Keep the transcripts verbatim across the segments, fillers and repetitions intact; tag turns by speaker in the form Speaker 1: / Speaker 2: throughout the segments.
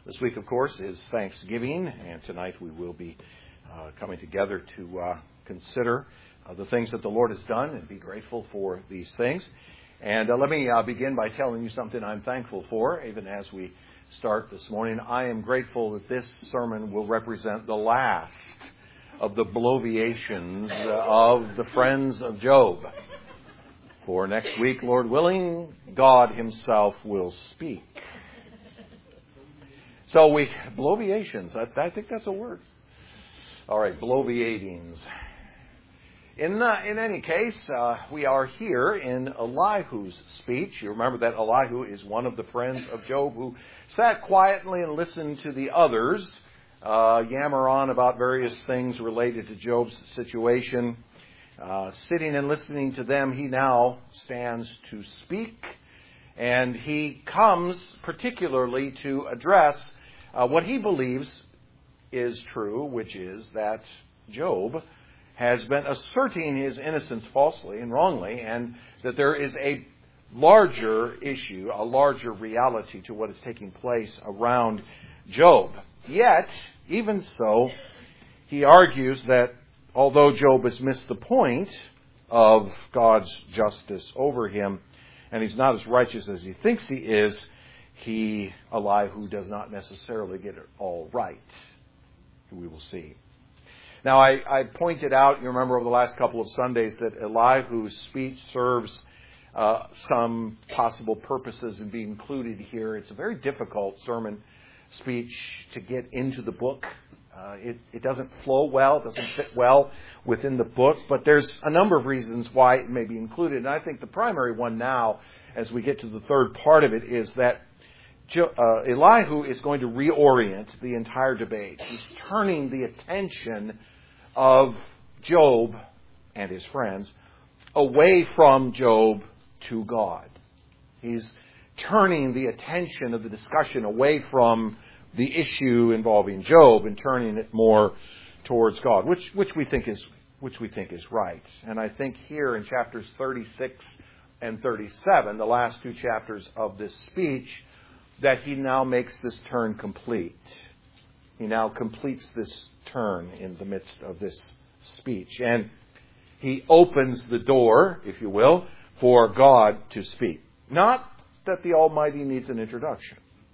Speaker 1: This week, of course, is Thanksgiving, and tonight we will be uh, coming together to uh, consider uh, the things that the Lord has done and be grateful for these things. And uh, let me uh, begin by telling you something I'm thankful for, even as we start this morning. I am grateful that this sermon will represent the last of the bloviations uh, of the friends of Job. For next week, Lord willing, God himself will speak. So we, bloviations, I, I think that's a word. All right, bloviatings. In, uh, in any case, uh, we are here in Elihu's speech. You remember that Elihu is one of the friends of Job who sat quietly and listened to the others uh, yammer on about various things related to Job's situation. Uh, sitting and listening to them, he now stands to speak. And he comes particularly to address uh, what he believes is true, which is that Job has been asserting his innocence falsely and wrongly, and that there is a larger issue, a larger reality to what is taking place around Job. Yet, even so, he argues that although Job has missed the point of God's justice over him, and he's not as righteous as he thinks he is, he, Elihu, does not necessarily get it all right. We will see. Now, I, I pointed out, you remember over the last couple of Sundays, that Elihu's speech serves uh, some possible purposes in being included here. It's a very difficult sermon speech to get into the book. Uh, it, it doesn't flow well, it doesn't fit well within the book, but there's a number of reasons why it may be included. And I think the primary one now, as we get to the third part of it, is that jo- uh, Elihu is going to reorient the entire debate. He's turning the attention of Job and his friends away from Job to God. He's turning the attention of the discussion away from the issue involving Job and turning it more towards God, which which we think is which we think is right. And I think here in chapters thirty-six and thirty-seven, the last two chapters of this speech, that he now makes this turn complete. He now completes this turn in the midst of this speech. And he opens the door, if you will, for God to speak. Not that the Almighty needs an introduction,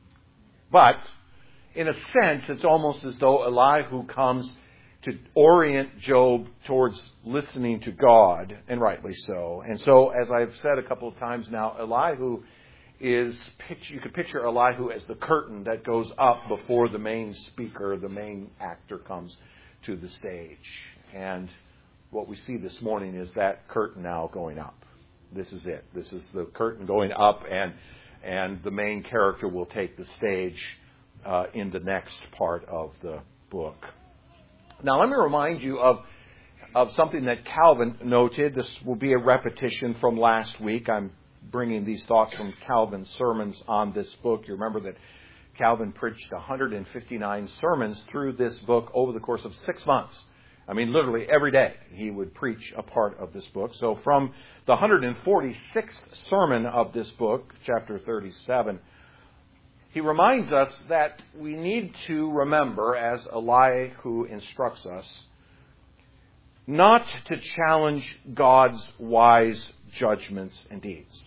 Speaker 1: but in a sense, it's almost as though Elihu comes to orient Job towards listening to God, and rightly so. And so, as I've said a couple of times now, Elihu is, you could picture Elihu as the curtain that goes up before the main speaker, the main actor comes to the stage. And what we see this morning is that curtain now going up. This is it. This is the curtain going up, and and the main character will take the stage uh, in the next part of the book. Now, let me remind you of of something that Calvin noted. This will be a repetition from last week. I'm bringing these thoughts from Calvin's sermons on this book. You remember that Calvin preached one hundred fifty-nine sermons through this book over the course of six months. I mean, literally every day he would preach a part of this book. So from the one hundred forty-sixth sermon of this book, chapter thirty-seven, he reminds us that we need to remember, as Elihu instructs us, not to challenge God's wise judgments and deeds.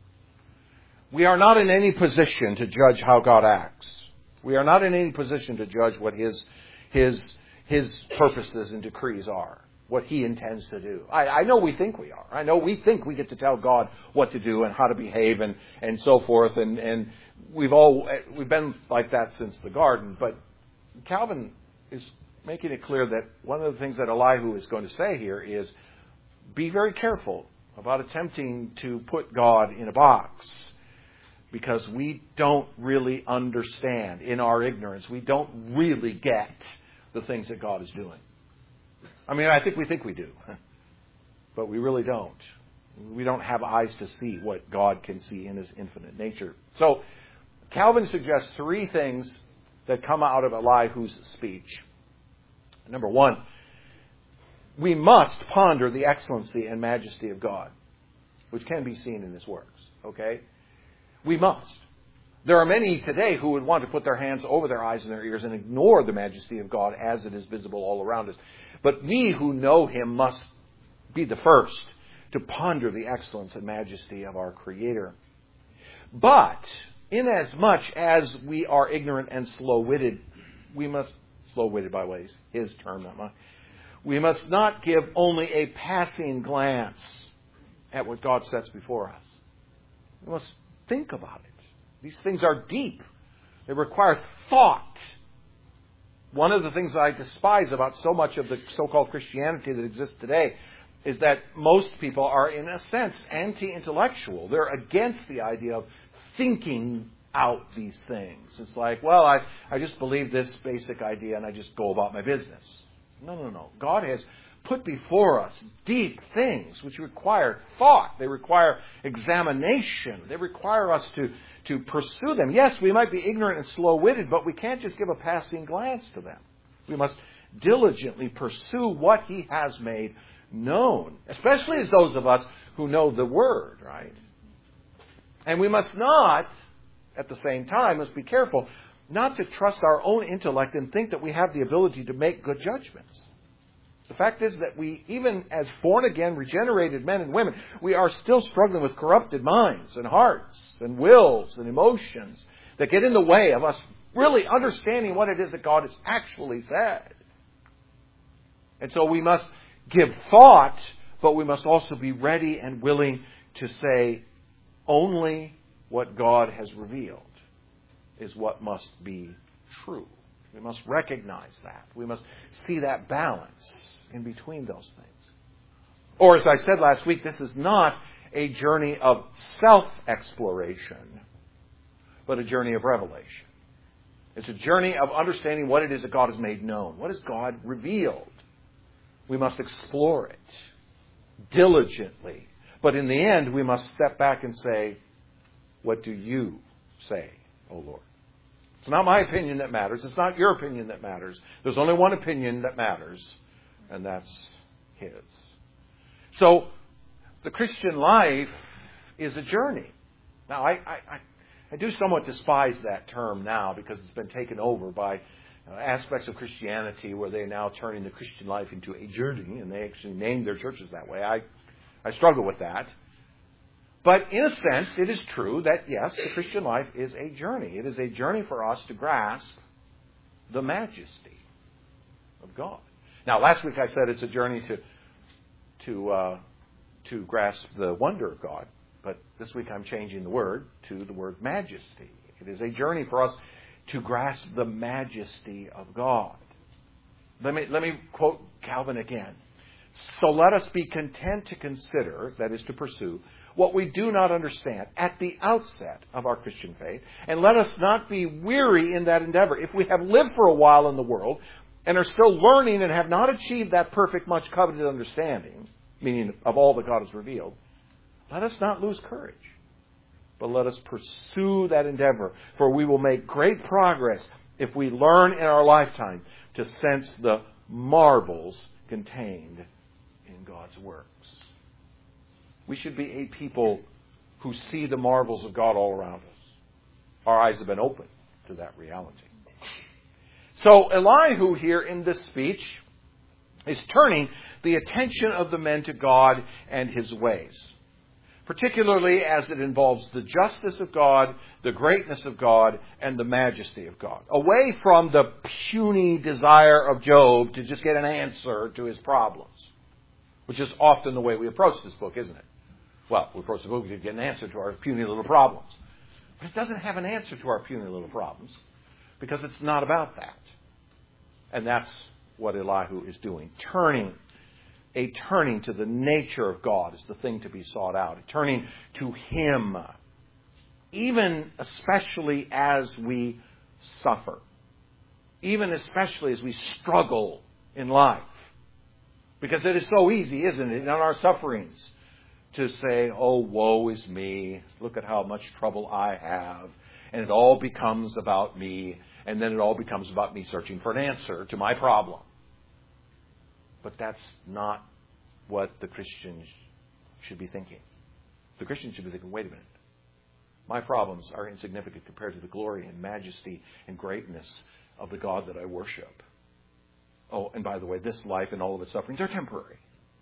Speaker 1: We are not in any position to judge how God acts. We are not in any position to judge what His His His purposes and decrees are, what He intends to do. I, I know we think we are. I know we think we get to tell God what to do and how to behave and, and so forth. And, and we've all we've been like that since the garden. But Calvin is making it clear that one of the things that Elihu is going to say here is be very careful about attempting to put God in a box, because we don't really understand in our ignorance. We don't really get the things that God is doing. I mean, I think we think we do, but we really don't. We don't have eyes to see what God can see in His infinite nature. So Calvin suggests three things that come out of Elihu's speech. Number one, we must ponder the excellency and majesty of God, which can be seen in His works. Okay? We must. There are many today who would want to put their hands over their eyes and their ears and ignore the majesty of God as it is visible all around us. But we who know Him must be the first to ponder the excellence and majesty of our Creator. But, inasmuch as we are ignorant and slow-witted, we must, slow-witted by ways, His term, not mine, we must not give only a passing glance at what God sets before us. We must think about it. These things are deep. They require thought. One of the things I despise about so much of the so-called Christianity that exists today is that most people are, in a sense, anti-intellectual. They're against the idea of thinking out these things. It's like, well, I, I just believe this basic idea and I just go about my business. No, no, no. God has put before us deep things which require thought. They require examination. They require us to, to pursue them. Yes, we might be ignorant and slow-witted, but we can't just give a passing glance to them. We must diligently pursue what He has made known, especially as those of us who know the Word, right? And we must not, at the same time, must be careful not to trust our own intellect and think that we have the ability to make good judgments. The fact is that we, even as born-again, regenerated men and women, we are still struggling with corrupted minds and hearts and wills and emotions that get in the way of us really understanding what it is that God has actually said. And so we must give thought, but we must also be ready and willing to say only what God has revealed is what must be true. We must recognize that. We must see that balance in between those things. Or, as I said last week, this is not a journey of self-exploration, but a journey of revelation. It's a journey of understanding what it is that God has made known. What has God revealed? We must explore it diligently. But in the end, we must step back and say, what do you say, O Lord? It's not my opinion that matters. It's not your opinion that matters. There's only one opinion that matters, and that's His. So, the Christian life is a journey. Now, I, I, I, I do somewhat despise that term now because it's been taken over by uh, aspects of Christianity where they are now turning the Christian life into a journey, and they actually name their churches that way. I, I struggle with that. But in a sense, it is true that, yes, the Christian life is a journey. It is a journey for us to grasp the majesty of God. Now, last week I said it's a journey to to uh, to grasp the wonder of God. But this week I'm changing the word to the word majesty. It is a journey for us to grasp the majesty of God. Let me, let me quote Calvin again. So let us be content to consider, that is to pursue, what we do not understand at the outset of our Christian faith, and let us not be weary in that endeavor. If we have lived for a while in the world and are still learning and have not achieved that perfect, much coveted understanding, meaning of all that God has revealed, let us not lose courage, but let us pursue that endeavor, for we will make great progress if we learn in our lifetime to sense the marvels contained in God's works. We should be a people who see the marvels of God all around us. Our eyes have been opened to that reality. So Elihu here in this speech is turning the attention of the men to God and His ways, particularly as it involves the justice of God, the greatness of God, and the majesty of God. Away from the puny desire of Job to just get an answer to his problems, which is often the way we approach this book, isn't it? Well, we approach the book to get an answer to our puny little problems. But it doesn't have an answer to our puny little problems because it's not about that. And that's what Elihu is doing. Turning, a turning to the nature of God is the thing to be sought out. A turning to Him, even especially as we suffer. Even especially as we struggle in life. Because it is so easy, isn't it, in our sufferings, to say, oh, woe is me. Look at how much trouble I have. And it all becomes about me. And then it all becomes about me searching for an answer to my problem. But that's not what the Christian should be thinking. The Christian should be thinking, wait a minute. My problems are insignificant compared to the glory and majesty and greatness of the God that I worship. Oh, and by the way, this life and all of its sufferings are temporary.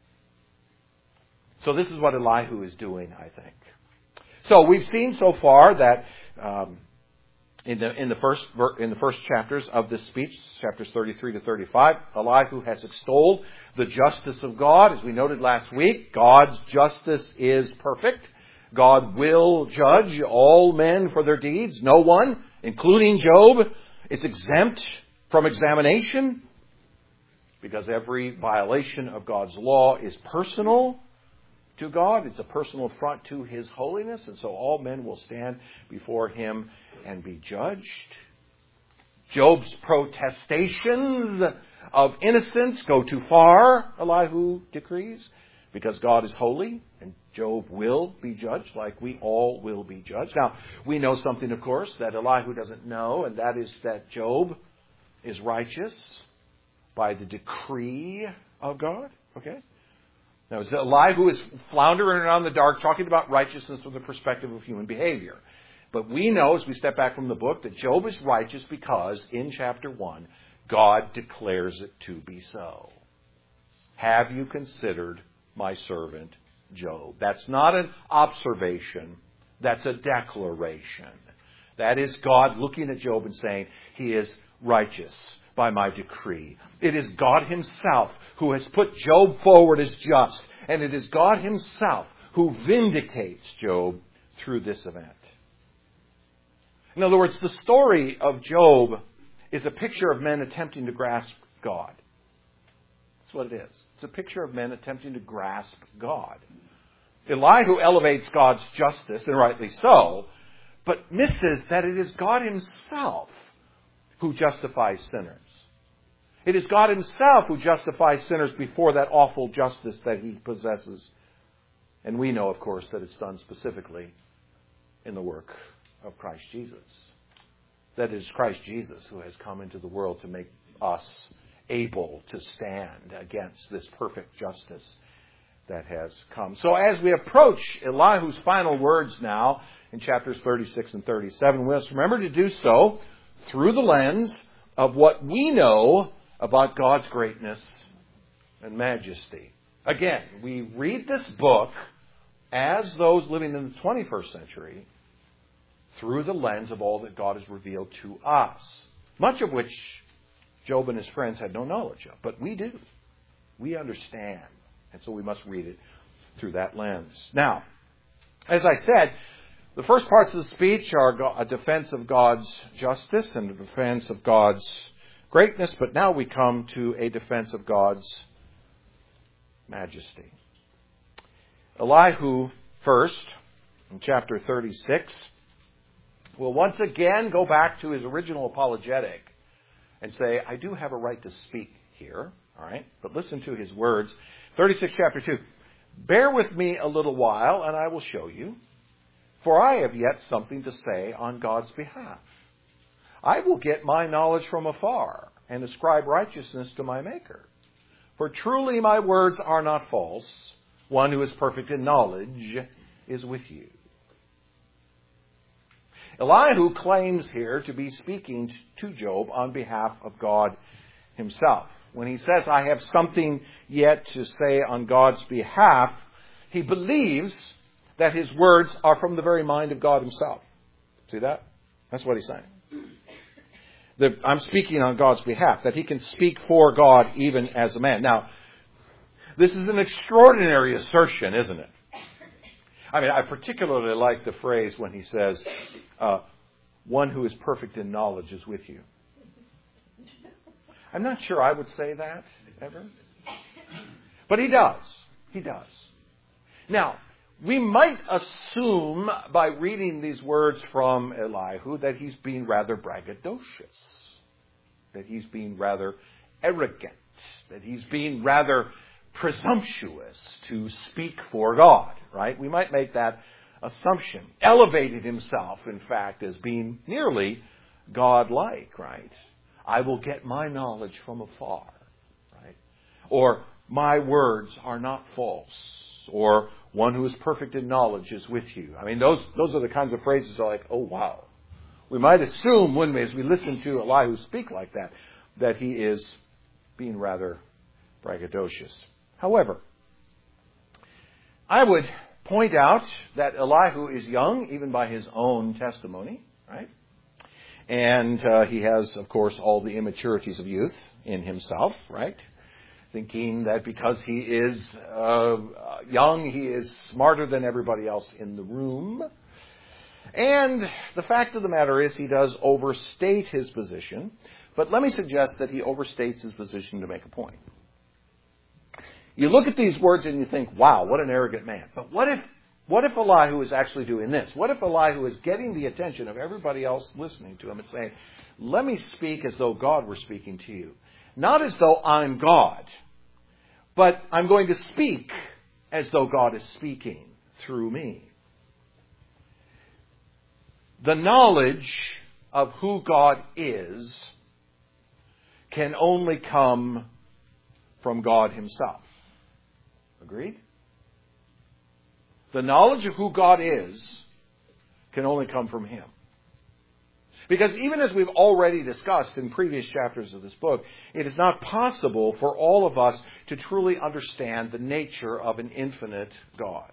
Speaker 1: So this is what Elihu is doing, I think. So we've seen so far that um, in the in the first in the first chapters of this speech, chapters thirty-three to thirty-five, Elihu has extolled the justice of God. As we noted last week, God's justice is perfect. God will judge all men for their deeds. No one, including Job, is exempt from examination, because every violation of God's law is personal to God. It's a personal affront to His holiness, and so all men will stand before Him and be judged. Job's protestations of innocence go too far, Elihu decrees, because God is holy, and Job will be judged like we all will be judged. Now, we know something, of course, that Elihu doesn't know, and that is that Job is righteous by the decree of God. Okay? Now, Elihu is floundering around in the dark, talking about righteousness from the perspective of human behavior. But we know, as we step back from the book, that Job is righteous because, in chapter one, God declares it to be so. Have you considered my servant Job? That's not an observation. That's a declaration. That is God looking at Job and saying, he is righteous by my decree. It is God Himself who has put Job forward as just. And it is God Himself who vindicates Job through this event. In other words, the story of Job is a picture of men attempting to grasp God. That's what it is. It's a picture of men attempting to grasp God. Elihu elevates God's justice, and rightly so, but misses that it is God Himself who justifies sinners. It is God Himself who justifies sinners before that awful justice that He possesses. And we know, of course, that it's done specifically in the work of Christ Jesus. That it is Christ Jesus who has come into the world to make us able to stand against this perfect justice that has come. So as we approach Elihu's final words now in chapters thirty-six and thirty-seven, we must remember to do so through the lens of what we know about God's greatness and majesty. Again, we read this book as those living in the twenty-first century through the lens of all that God has revealed to us, much of which Job and his friends had no knowledge of. But we do. We understand. And so we must read it through that lens. Now, as I said, the first parts of the speech are a defense of God's justice and a defense of God's greatness. But now we come to a defense of God's majesty. Elihu first, in chapter thirty-six, will once again go back to his original apologetic and say, I do have a right to speak here, all right? But listen to his words. thirty-six, chapter two. Bear with me a little while, and I will show you, for I have yet something to say on God's behalf. I will get my knowledge from afar and ascribe righteousness to my Maker. For truly my words are not false. One who is perfect in knowledge is with you. Elihu claims here to be speaking to Job on behalf of God Himself. When he says, I have something yet to say on God's behalf, he believes that his words are from the very mind of God Himself. See that? That's what he's saying. That I'm speaking on God's behalf, that he can speak for God even as a man. Now, this is an extraordinary assertion, isn't it? I mean, I particularly like the phrase when he says, uh, one who is perfect in knowledge is with you. I'm not sure I would say that ever. But he does. He does. Now, we might assume by reading these words from Elihu that he's being rather braggadocious, that he's being rather arrogant, that he's being rather presumptuous to speak for God, right? We might make that assumption. Elevated himself, in fact, as being nearly God-like, right? I will get my knowledge from afar, right? Or my words are not false. Or One who is perfect in knowledge is with you. I mean, those those are the kinds of phrases that are like, oh, wow. We might assume, wouldn't we, as we listen to Elihu speak like that, that he is being rather braggadocious. However, I would point out that Elihu is young, even by his own testimony, right? And uh, he has, of course, all the immaturities of youth in himself, right? Thinking that because he is uh, young, he is smarter than everybody else in the room. And the fact of the matter is he does overstate his position. But let me suggest that he overstates his position to make a point. You look at these words and you think, wow, what an arrogant man. But what if what if Elihu is actually doing this? What if Elihu is getting the attention of everybody else listening to him and saying, let me speak as though God were speaking to you. Not as though I'm God, but I'm going to speak as though God is speaking through me. The knowledge of who God is can only come from God himself. Agreed? The knowledge of who God is can only come from him. Because even as we've already discussed in previous chapters of this book, it is not possible for all of us to truly understand the nature of an infinite God.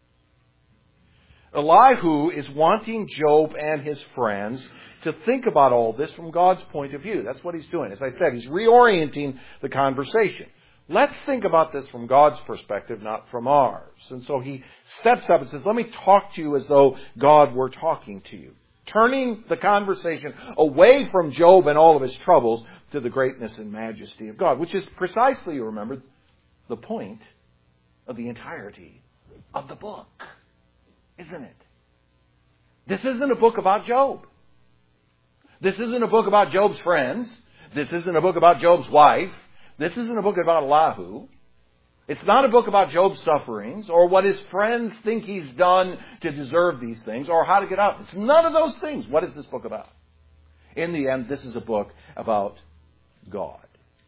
Speaker 1: Elihu is wanting Job and his friends to think about all this from God's point of view. That's what he's doing. As I said, he's reorienting the conversation. Let's think about this from God's perspective, not from ours. And so he steps up and says, let me talk to you as though God were talking to you. Turning the conversation away from Job and all of his troubles to the greatness and majesty of God, which is precisely, you remember, the point of the entirety of the book. Isn't it? This isn't a book about Job. This isn't a book about Job's friends. This isn't a book about Job's wife. This isn't a book about Elihu. It's not a book about Job's sufferings or what his friends think he's done to deserve these things or how to get out. It's none of those things. What is this book about? In the end, this is a book about God.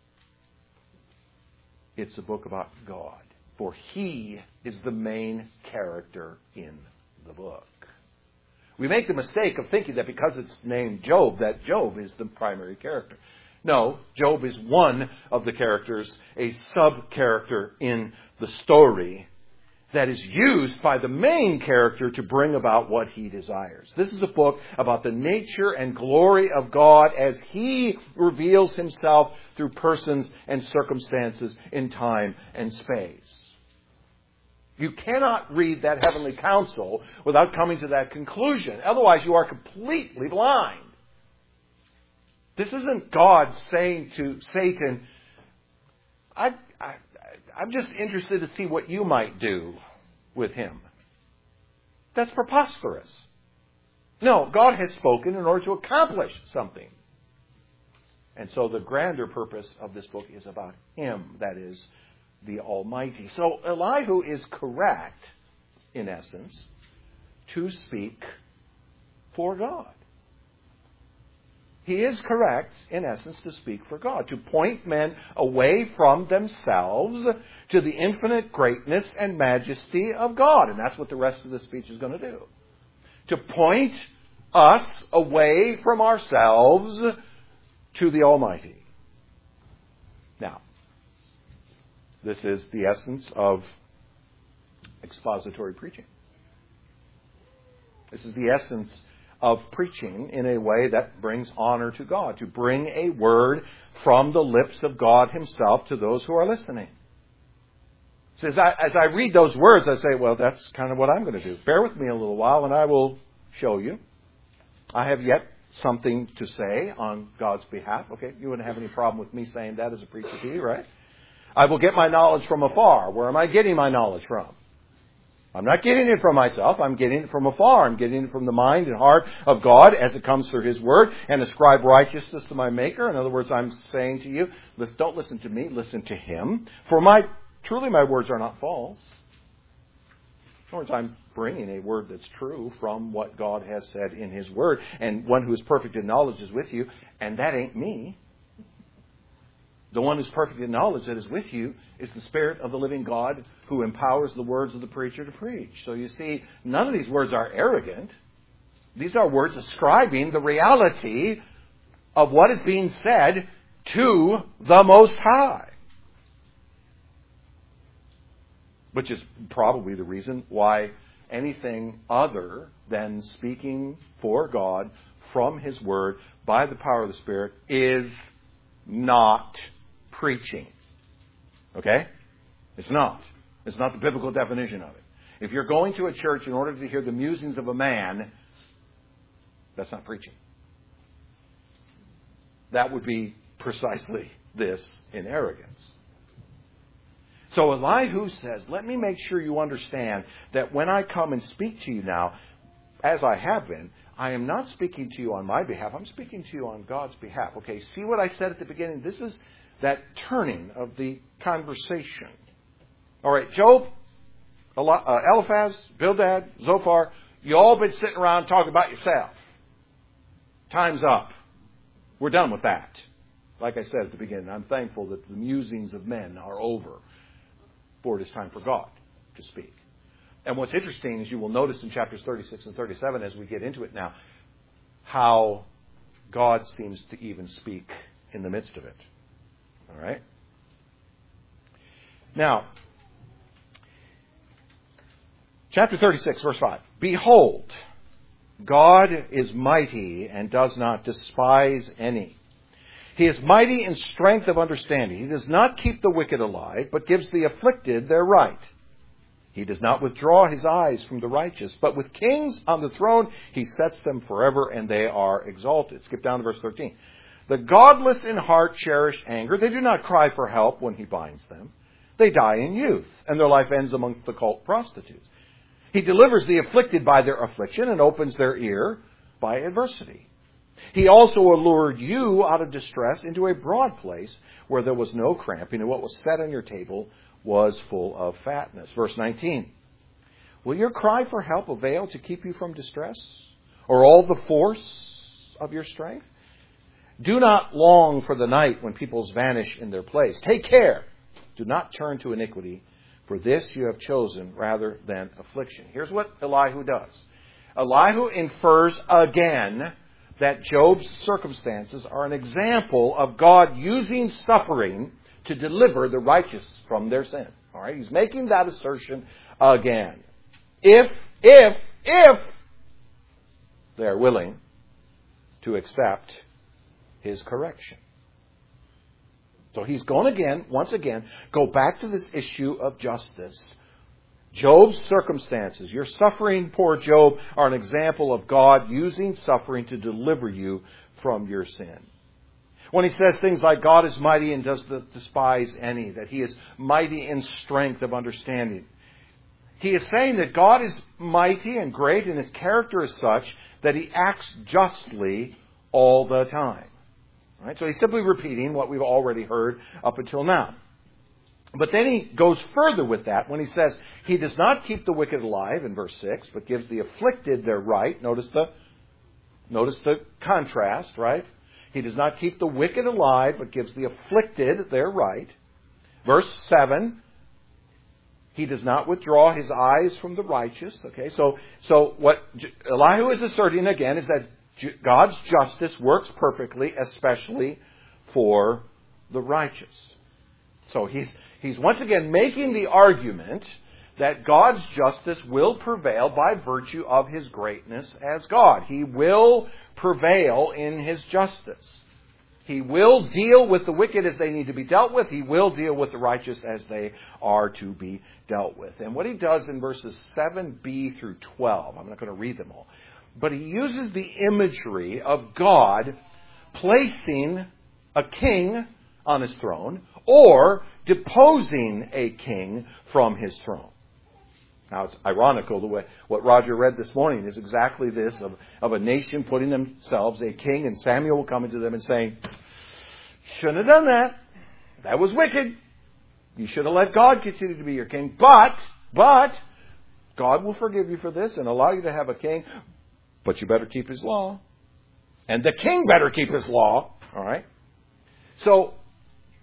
Speaker 1: It's a book about God. For he is the main character in the book. We make the mistake of thinking that because it's named Job, that Job is the primary character. No, Job is one of the characters, a sub-character in the story that is used by the main character to bring about what he desires. This is a book about the nature and glory of God as he reveals himself through persons and circumstances in time and space. You cannot read that heavenly counsel without coming to that conclusion. Otherwise, you are completely blind. This isn't God saying to Satan, I, I, I'm just interested to see what you might do with him. That's preposterous. No, God has spoken in order to accomplish something. And so the grander purpose of this book is about him, that is, the Almighty. So Elihu is correct, in essence, to speak for God. He is correct, in essence, to speak for God, to point men away from themselves to the infinite greatness and majesty of God. And that's what the rest of the speech is going to do. To point us away from ourselves to the Almighty. Now, this is the essence of expository preaching. This is the essence of preaching in a way that brings honor to God, to bring a word from the lips of God himself to those who are listening. So as I, as I read those words, I say, well, that's kind of what I'm going to do. Bear with me a little while and I will show you. I have yet something to say on God's behalf. Okay, you wouldn't have any problem with me saying that as a preacher to you, right? I will get my knowledge from afar. Where am I getting my knowledge from? I'm not getting it from myself. I'm getting it from afar. I'm getting it from the mind and heart of God as it comes through his word, and ascribe righteousness to my Maker. In other words, I'm saying to you, don't listen to me, listen to him. For my truly my words are not false. In other words, I'm bringing a word that's true from what God has said in his word. And one who is perfect in knowledge is with you, and that ain't me. The one who's perfect in knowledge that is with you is the Spirit of the living God who empowers the words of the preacher to preach. So you see, none of these words are arrogant. These are words ascribing the reality of what is being said to the Most High. Which is probably the reason why anything other than speaking for God from His Word by the power of the Spirit is not preaching. Okay? It's not. It's not the biblical definition of it. If you're going to a church in order to hear the musings of a man, that's not preaching. That would be precisely this in arrogance. So Elihu says, let me make sure you understand that when I come and speak to you now, as I have been, I am not speaking to you on my behalf. I'm speaking to you on God's behalf. Okay, see what I said at the beginning? This is that turning of the conversation. All right, Job, Eliphaz, Bildad, Zophar, you all been sitting around talking about yourself. Time's up. We're done with that. Like I said at the beginning, I'm thankful that the musings of men are over, for it is time for God to speak. And what's interesting is you will notice in chapters thirty-six and thirty-seven as we get into it now, how God seems to even speak in the midst of it. All right? Now, chapter thirty-six, verse five. Behold, God is mighty and does not despise any. He is mighty in strength of understanding. He does not keep the wicked alive, but gives the afflicted their right. He does not withdraw his eyes from the righteous, but with kings on the throne, he sets them forever, and they are exalted. Skip down to verse thirteen. The godless in heart cherish anger. They do not cry for help when he binds them. They die in youth, and their life ends amongst the cult prostitutes. He delivers the afflicted by their affliction and opens their ear by adversity. He also allured you out of distress into a broad place where there was no cramping, and what was set on your table was full of fatness. Verse nineteen. Will your cry for help avail to keep you from distress, or all the force of your strength? Do not long for the night when peoples vanish in their place. Take care. Do not turn to iniquity, for this you have chosen rather than affliction. Here's what Elihu does. Elihu infers again that Job's circumstances are an example of God using suffering to deliver the righteous from their sin. All right, he's making that assertion again. If, if, if they're willing to accept his correction. So he's going again, once again, go back to this issue of justice. Job's circumstances, your suffering, poor Job, are an example of God using suffering to deliver you from your sin. When he says things like God is mighty and does not despise any, that he is mighty in strength of understanding, he is saying that God is mighty and great and his character is such that he acts justly all the time. Right? So he's simply repeating what we've already heard up until now. But then he goes further with that when he says, he does not keep the wicked alive in verse six, but gives the afflicted their right. Notice the, notice the contrast, right? He does not keep the wicked alive, but gives the afflicted their right. Verse seven, he does not withdraw his eyes from the righteous. Okay, so, so what Elihu is asserting again is that God's justice works perfectly, especially for the righteous. So he's, he's once again making the argument that God's justice will prevail by virtue of his greatness as God. He will prevail in his justice. He will deal with the wicked as they need to be dealt with. He will deal with the righteous as they are to be dealt with. And what he does in verses seven b through twelve, I'm not going to read them all, but he uses the imagery of God placing a king on his throne or deposing a king from his throne. Now, it's ironical the way what Roger read this morning is exactly this, of, of a nation putting themselves a king, and Samuel coming to them and saying, shouldn't have done that. That was wicked. You should have let God continue to be your king. But, but, God will forgive you for this and allow you to have a king, but you better keep his law. And the king better keep his law. All right? So,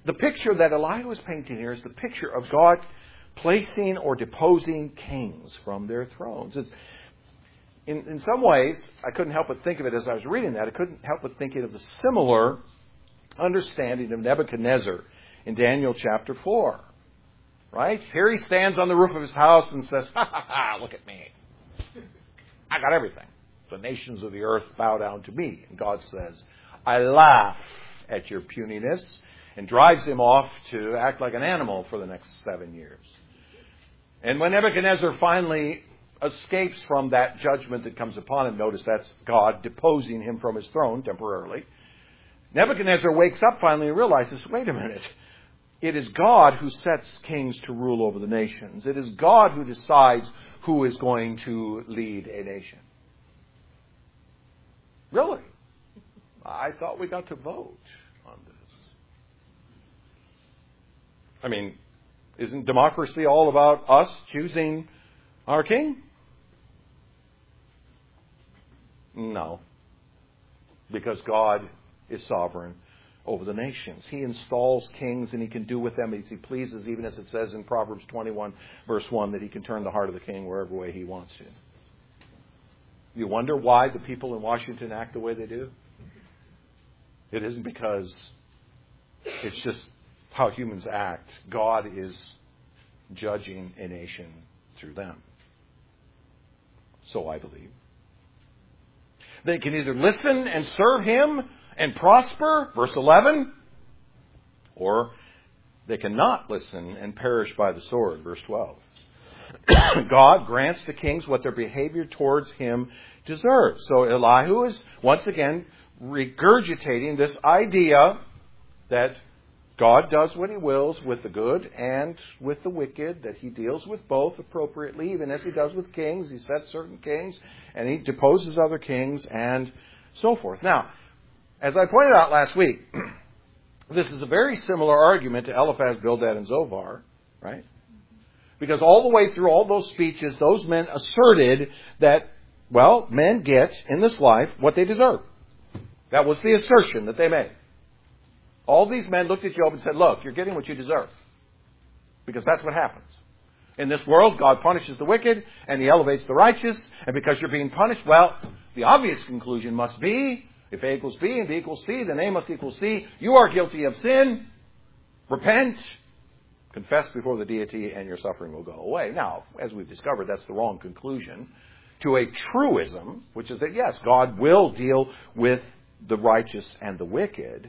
Speaker 1: the picture that Elihu is painting here is the picture of God placing or deposing kings from their thrones. It's, in, in some ways, I couldn't help but think of it as I was reading that. I couldn't help but thinking of the similar understanding of Nebuchadnezzar in Daniel chapter four. Right? Here he stands on the roof of his house and says, ha ha ha, look at me. I got everything. The nations of the earth bow down to me. And God says, I laugh at your puniness, and drives him off to act like an animal for the next seven years. And when Nebuchadnezzar finally escapes from that judgment that comes upon him, notice that's God deposing him from his throne temporarily. Nebuchadnezzar wakes up finally and realizes, wait a minute, it is God who sets kings to rule over the nations. It is God who decides who is going to lead a nation. Really? I thought we got to vote on this. I mean, isn't democracy all about us choosing our king? No. Because God is sovereign over the nations. He installs kings and he can do with them as he pleases, even as it says in Proverbs twenty-one, verse one, that he can turn the heart of the king wherever way he wants to. You wonder why the people in Washington act the way they do? It isn't because it's just how humans act. God is judging a nation through them. So I believe. They can either listen and serve him and prosper, verse eleven, or they cannot listen and perish by the sword, verse twelve. God grants the kings what their behavior towards him deserves. So Elihu is once again regurgitating this idea that God does what he wills with the good and with the wicked, that he deals with both appropriately, even as he does with kings. He sets certain kings and he deposes other kings and so forth. Now, as I pointed out last week, this is a very similar argument to Eliphaz, Bildad, and Zophar, right? Because all the way through all those speeches, those men asserted that, well, men get in this life what they deserve. That was the assertion that they made. All these men looked at Job and said, look, you're getting what you deserve. Because that's what happens. In this world, God punishes the wicked and he elevates the righteous. And because you're being punished, well, the obvious conclusion must be, if A equals B and B equals C, then A must equal C. You are guilty of sin. Repent. Confess before the deity and your suffering will go away. Now, as we've discovered, that's the wrong conclusion to a truism, which is that, yes, God will deal with the righteous and the wicked.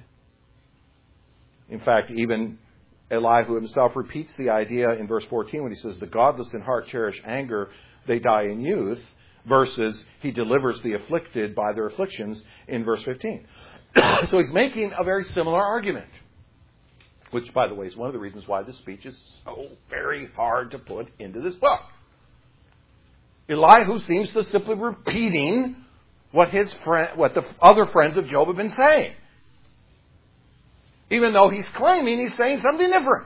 Speaker 1: In fact, even Elihu himself repeats the idea in verse fourteen when he says, the godless in heart cherish anger, they die in youth, versus he delivers the afflicted by their afflictions in verse fifteen. So he's making a very similar argument, which, by the way, is one of the reasons why this speech is so very hard to put into this book. Elihu seems to simply repeating what his friend, what the other friends of Job have been saying. Even though he's claiming he's saying something different.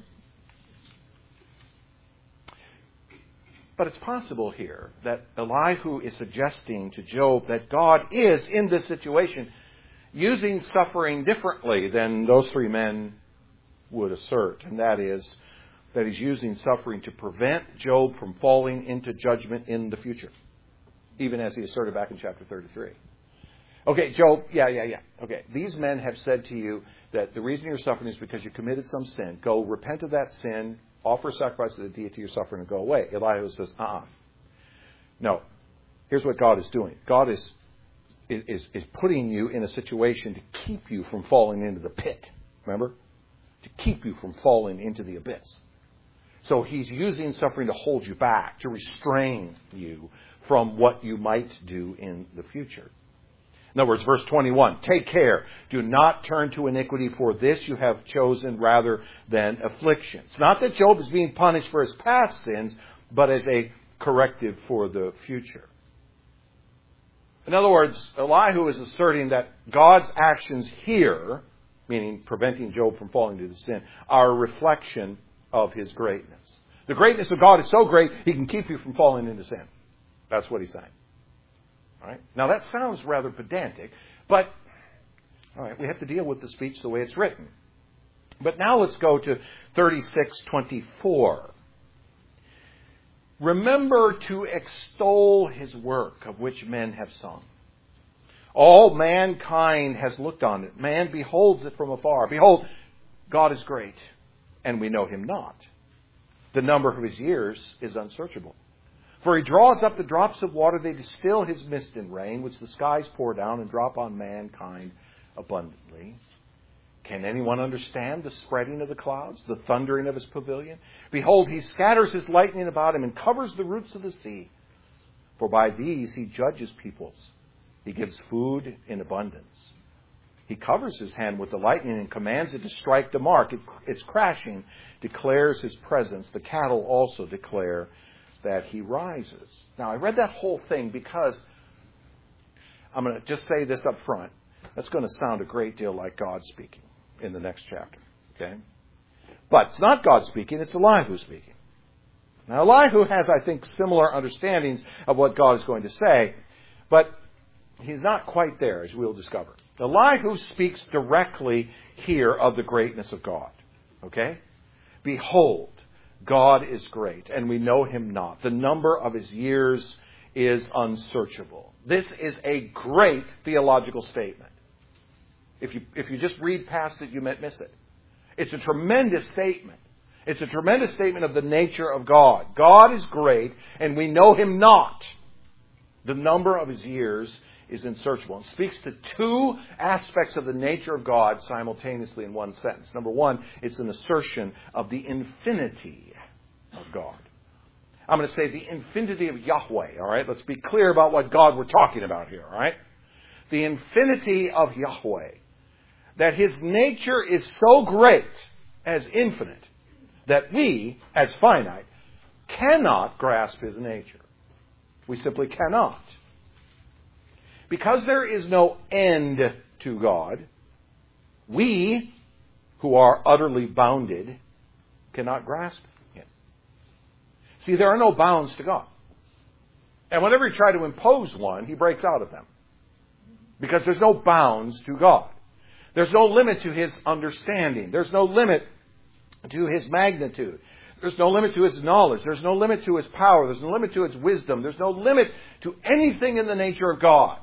Speaker 1: But it's possible here that Elihu is suggesting to Job that God is, in this situation, using suffering differently than those three men would assert. And that is that he's using suffering to prevent Job from falling into judgment in the future. Even as he asserted back in chapter thirty-three. Okay, Job, yeah, yeah, yeah. Okay, these men have said to you that the reason you're suffering is because you committed some sin. Go repent of that sin, offer a sacrifice to the deity you're suffering, and go away. Elihu says, uh-uh. No. Here's what God is doing. God is, is, is putting you in a situation to keep you from falling into the pit. Remember? To keep you from falling into the abyss. So he's using suffering to hold you back, to restrain you from what you might do in the future. In other words, verse twenty-one, take care. Do not turn to iniquity, for this you have chosen rather than affliction. It's not that Job is being punished for his past sins, but as a corrective for the future. In other words, Elihu is asserting that God's actions here, meaning preventing Job from falling into sin, are a reflection of his greatness. The greatness of God is so great, he can keep you from falling into sin. That's what he's saying. All right? Now, that sounds rather pedantic, but all right, we have to deal with the speech the way it's written. But now let's go to thirty-six twenty-four. Remember to extol his work of which men have sung. All mankind has looked on it. Man beholds it from afar. Behold, God is great, and we know him not. The number of his years is unsearchable. For he draws up the drops of water, they distill his mist in rain, which the skies pour down and drop on mankind abundantly. Can anyone understand the spreading of the clouds, the thundering of his pavilion? Behold, he scatters his lightning about him and covers the roots of the sea. For by these he judges peoples. He gives food in abundance. He covers his hand with the lightning and commands it to strike the mark. It, its crashing declares his presence. The cattle also declare that he rises. Now, I read that whole thing because I'm going to just say this up front. That's going to sound a great deal like God speaking in the next chapter. Okay? But it's not God speaking, it's Elihu speaking. Now, Elihu has, I think, similar understandings of what God is going to say, but he's not quite there, as we'll discover. Elihu speaks directly here of the greatness of God. Okay? Behold, God is great, and we know him not. The number of his years is unsearchable. This is a great theological statement. If you, if you just read past it, you might miss it. It's a tremendous statement. It's a tremendous statement of the nature of God. God is great, and we know him not. The number of his years is unsearchable. It speaks to two aspects of the nature of God simultaneously in one sentence. Number one, it's an assertion of the infinity of God. I'm going to say the infinity of Yahweh, all right? Let's be clear about what God we're talking about here, all right? The infinity of Yahweh. That his nature is so great as infinite that we, as finite, cannot grasp his nature. We simply cannot. Because there is no end to God, we, who are utterly bounded, cannot grasp him. See, there are no bounds to God. And whenever you try to impose one, he breaks out of them. Because there's no bounds to God. There's no limit to his understanding. There's no limit to his magnitude. There's no limit to his knowledge. There's no limit to his power. There's no limit to his wisdom. There's no limit to anything in the nature of God.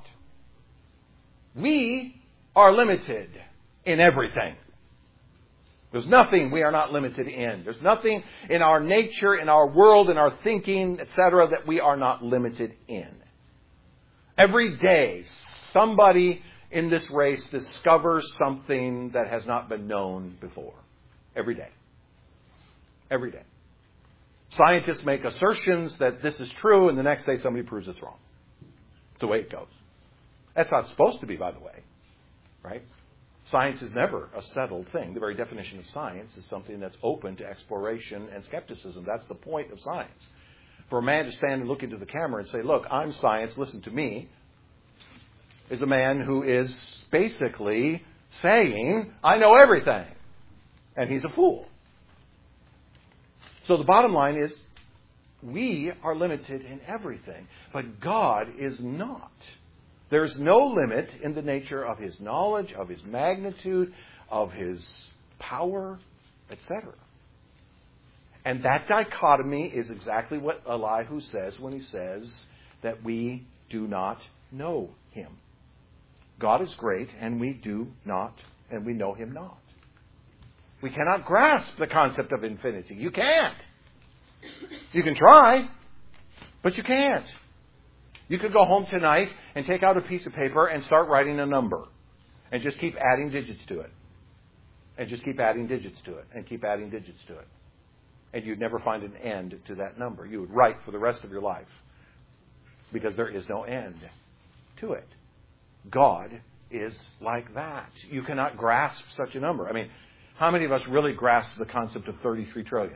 Speaker 1: We are limited in everything. There's nothing we are not limited in. There's nothing in our nature, in our world, in our thinking, et cetera, that we are not limited in. Every day, somebody in this race discovers something that has not been known before. Every day. Every day. Scientists make assertions that this is true, and the next day somebody proves it's wrong. It's the way it goes. That's not supposed to be, by the way. Right? Science is never a settled thing. The very definition of science is something that's open to exploration and skepticism. That's the point of science. For a man to stand and look into the camera and say, look, I'm science, listen to me, is a man who is basically saying, I know everything. And he's a fool. So the bottom line is, we are limited in everything, but God is not. There's no limit in the nature of his knowledge, of his magnitude, of his power, et cetera. And that dichotomy is exactly what Elihu says when he says that we do not know him. God is great, and we do not, and we know him not. We cannot grasp the concept of infinity. You can't. You can try, but you can't. You could go home tonight and take out a piece of paper and start writing a number. And just keep adding digits to it. And just keep adding digits to it. And keep adding digits to it. And you'd never find an end to that number. You would write for the rest of your life. Because there is no end to it. God is like that. You cannot grasp such a number. I mean, how many of us really grasp the concept of thirty-three trillion?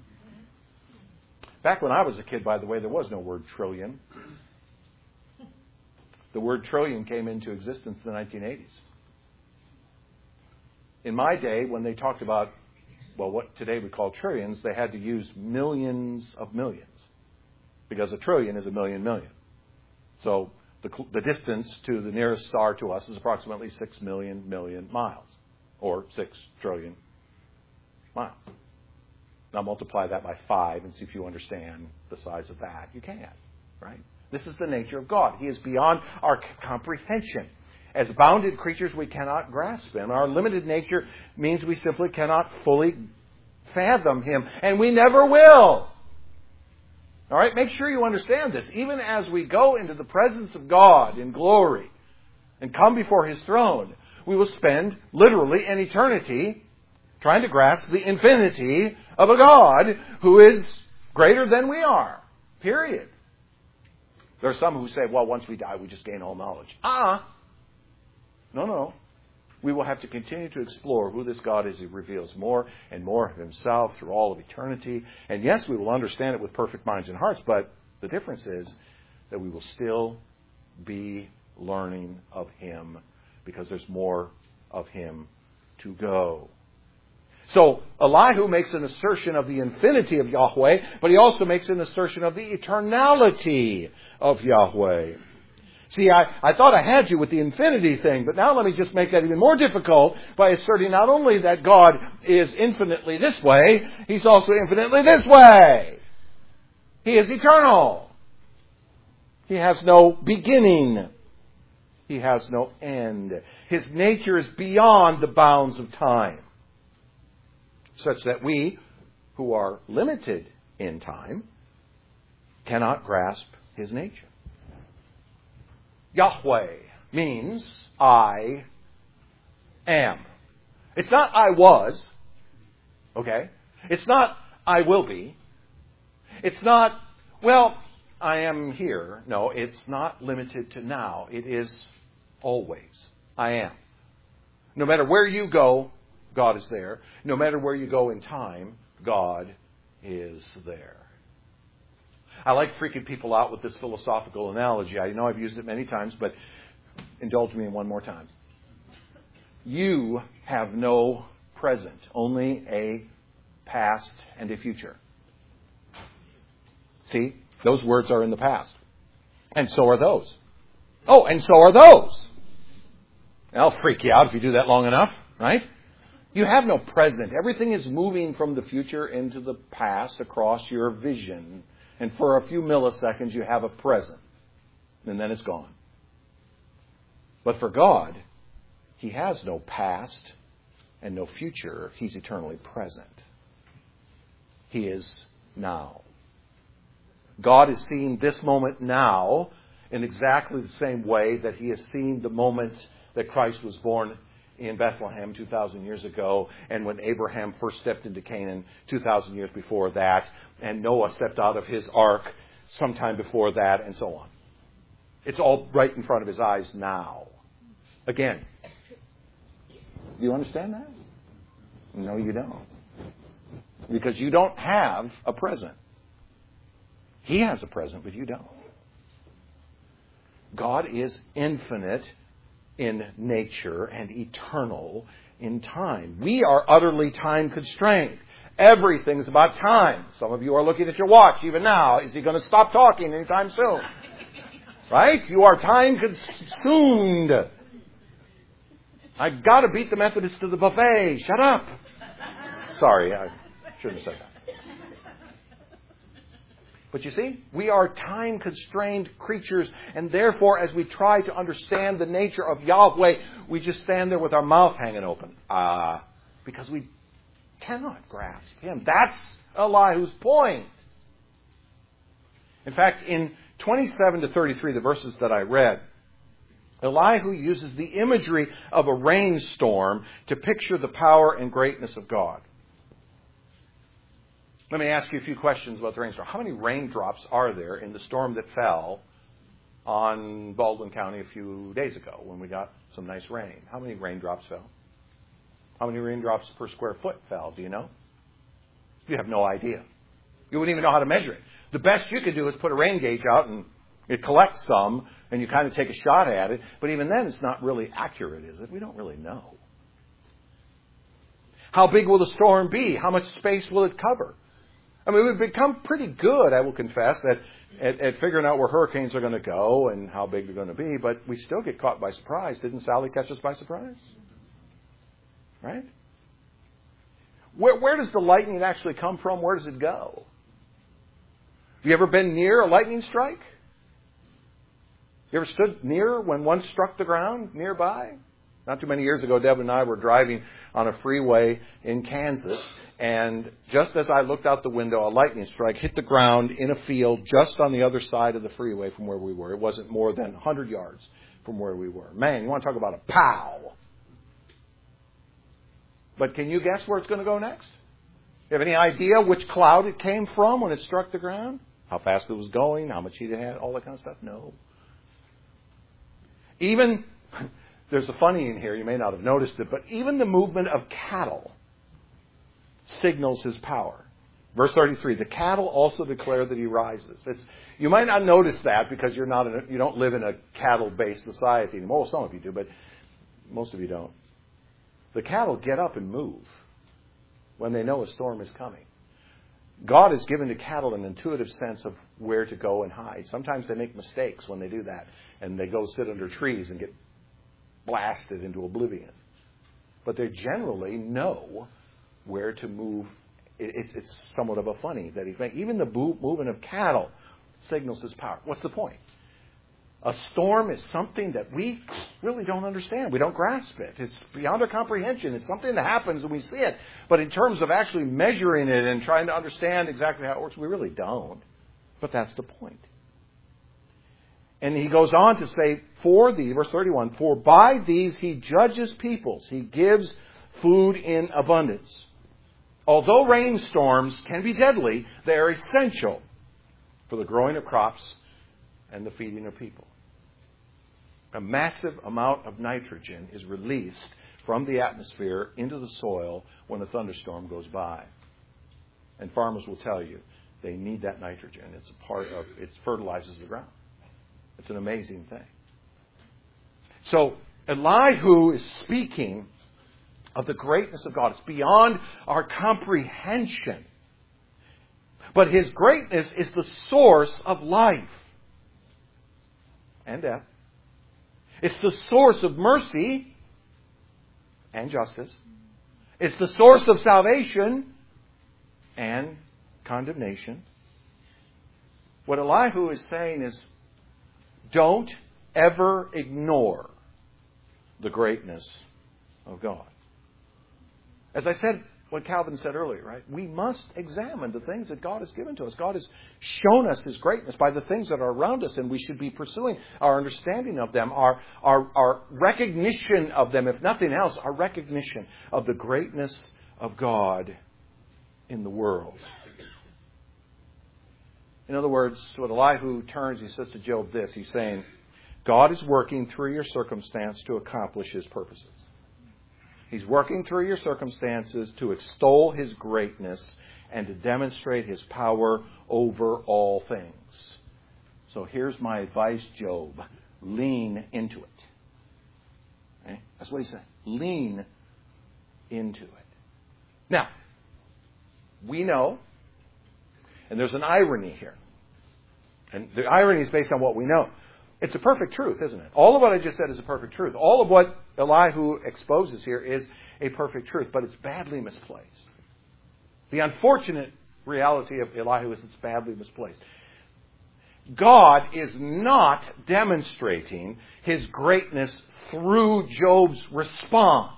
Speaker 1: Back when I was a kid, by the way, there was no word trillion. The word trillion came into existence in the nineteen eighties. In my day, when they talked about, well, what today we call trillions, they had to use millions of millions. Because a trillion is a million million. So the, the distance to the nearest star to us is approximately six million million miles. Or six trillion Wow. Now multiply that by five and see if you understand the size of that. You can't, right? This is the nature of God. He is beyond our comprehension. As bounded creatures, we cannot grasp Him. Our limited nature means we simply cannot fully fathom Him, and we never will. All right? Make sure you understand this. Even as we go into the presence of God in glory and come before His throne, we will spend literally an eternity trying to grasp the infinity of a God who is greater than we are. Period. There are some who say, well, once we die, we just gain all knowledge. Ah! No, no. We will have to continue to explore who this God is. He reveals more and more of Himself through all of eternity. And yes, we will understand it with perfect minds and hearts, but the difference is that we will still be learning of Him because there's more of Him to go. So Elihu makes an assertion of the infinity of Yahweh, but he also makes an assertion of the eternality of Yahweh. See, I, I thought I had you with the infinity thing, but now let me just make that even more difficult by asserting not only that God is infinitely this way, He's also infinitely this way. He is eternal. He has no beginning. He has no end. His nature is beyond the bounds of time, such that we, who are limited in time, cannot grasp His nature. Yahweh means I am. It's not I was. Okay? It's not I will be. It's not, well, I am here. No, it's not limited to now. It is always. I am. No matter where you go, God is there. No matter where you go in time, God is there. I like freaking people out with this philosophical analogy. I know I've used it many times, but indulge me in one more time. You have no present, only a past and a future. See, those words are in the past. And so are those. Oh, and so are those. That'll freak you out if you do that long enough, right? You have no present. Everything is moving from the future into the past across your vision. And for a few milliseconds, you have a present. And then it's gone. But for God, He has no past and no future. He's eternally present. He is now. God is seeing this moment now in exactly the same way that He has seen the moment that Christ was born in Bethlehem two thousand years ago, and when Abraham first stepped into Canaan two thousand years before that, and Noah stepped out of his ark sometime before that, and so on. It's all right in front of his eyes now. Again. Do you understand that? No, you don't. Because you don't have a present. He has a present, but you don't. God is infinite in nature and eternal in time. We are utterly time constrained. Everything's about time. Some of you are looking at your watch even now. Is He going to stop talking anytime soon? Right? You are time consumed. I got to beat the Methodists to the buffet. Shut up. Sorry, I shouldn't have said that. But you see, we are time-constrained creatures, and therefore, as we try to understand the nature of Yahweh, we just stand there with our mouth hanging open. Uh, because we cannot grasp Him. That's Elihu's point. In fact, in twenty-seven to thirty-three, the verses that I read, Elihu uses the imagery of a rainstorm to picture the power and greatness of God. Let me ask you a few questions about the rainstorm. How many raindrops are there in the storm that fell on Baldwin County a few days ago when we got some nice rain? How many raindrops fell? How many raindrops per square foot fell? Do you know? You have no idea. You wouldn't even know how to measure it. The best you could do is put a rain gauge out and it collects some and you kind of take a shot at it. But even then, it's not really accurate, is it? We don't really know. How big will the storm be? How much space will it cover? I mean, we've become pretty good, I will confess, at, at, at figuring out where hurricanes are going to go and how big they're going to be, but we still get caught by surprise. Didn't Sally catch us by surprise? Right? Where, where does the lightning actually come from? Where does it go? Have you ever been near a lightning strike? You ever stood near when one struck the ground nearby? Not too many years ago, Deb and I were driving on a freeway in Kansas, and just as I looked out the window, a lightning strike hit the ground in a field just on the other side of the freeway from where we were. It wasn't more than one hundred yards from where we were. Man, you want to talk about a pow. But can you guess where it's going to go next? You have any idea which cloud it came from when it struck the ground? How fast it was going? How much heat it had? All that kind of stuff? No. Even, there's a funny in here, you may not have noticed it, but even the movement of cattle signals his power. Verse thirty-three, the cattle also declare that he rises. It's, you might not notice that because you're not in a, you don't live in a cattle-based society anymore. Well, some of you do, but most of you don't. The cattle get up and move when they know a storm is coming. God has given the cattle an intuitive sense of where to go and hide. Sometimes they make mistakes when they do that, and they go sit under trees and get blasted into oblivion. But they generally know where to move. It's, it's somewhat of a funny that he's making. Even the movement of cattle signals his power. What's the point? A storm is something that we really don't understand. We don't grasp it. It's beyond our comprehension. It's something that happens and we see it. But in terms of actually measuring it and trying to understand exactly how it works, we really don't. But that's the point. And he goes on to say, for these, verse thirty-one, for by these he judges peoples. He gives food in abundance. Although rainstorms can be deadly, they are essential for the growing of crops and the feeding of people. A massive amount of nitrogen is released from the atmosphere into the soil when a thunderstorm goes by. And farmers will tell you they need that nitrogen. It's a part of, it fertilizes the ground. It's an amazing thing. So Elihu is speaking of the greatness of God. It's beyond our comprehension. But his greatness is the source of life and death. It's the source of mercy and justice. It's the source of salvation and condemnation. What Elihu is saying is, don't ever ignore the greatness of God. As I said, what Calvin said earlier, right? We must examine the things that God has given to us. God has shown us his greatness by the things that are around us, and we should be pursuing our understanding of them, our, our, our recognition of them, if nothing else, our recognition of the greatness of God in the world. In other words, when Elihu turns, he says to Job this. He's saying, God is working through your circumstance to accomplish his purposes. He's working through your circumstances to extol his greatness and to demonstrate his power over all things. So here's my advice, Job. Lean into it. Okay? That's what he said. Lean into it. Now, we know, and there's an irony here. And the irony is based on what we know. It's a perfect truth, isn't it? All of what I just said is a perfect truth. All of what Elihu exposes here is a perfect truth, but it's badly misplaced. The unfortunate reality of Elihu is it's badly misplaced. God is not demonstrating his greatness through Job's response.